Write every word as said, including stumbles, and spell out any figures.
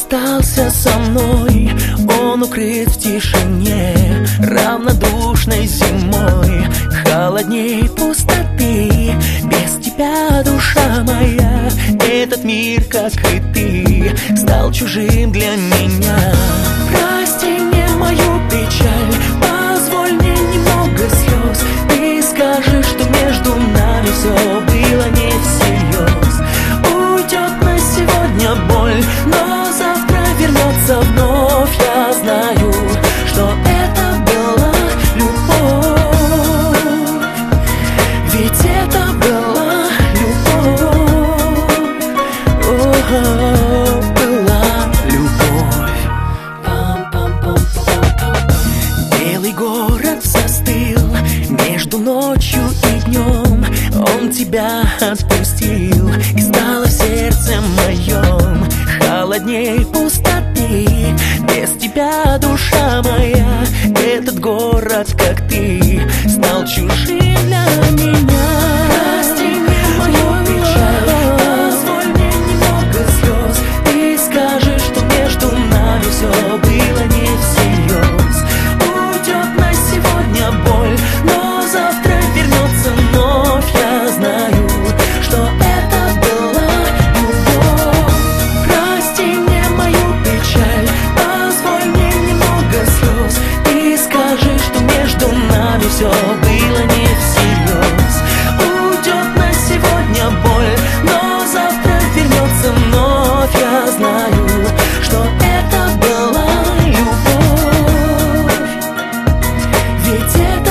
остался со мной, он укрыт в тишине равнодушной зимой, холодней пустоты. Без тебя, душа моя, этот мир, как и ты, стал чужим для меня. Прости мне мою печаль, позволь мне немного слез. Ты скажешь, что между нами все было не всерьез. Уйдет на сегодня боль, но завтра вернется вновь. Я знаю, что это была любовь, ведь это была любовь. О-о-о, была любовь. Белый город застыл между ночью и днем. Он тебя отпустил, и стало в сердце моем холодней пустоты. Без тебя, душа моя, этот город, как ты, стал чужим для меня. Прости мне мою печаль, позволь мне немного слез. Ты скажешь, что между нами все было не всерьез. Уйдет на сегодня боль, но завтра вернется вновь. Я знаю, что это была любовь. Прости мне мою печаль, позволь мне немного слез. Ты скажешь, что между нами все было не всерьез. Уйдет на сегодня боль, но завтра вернется вновь. Я знаю, что это была любовь, ведь это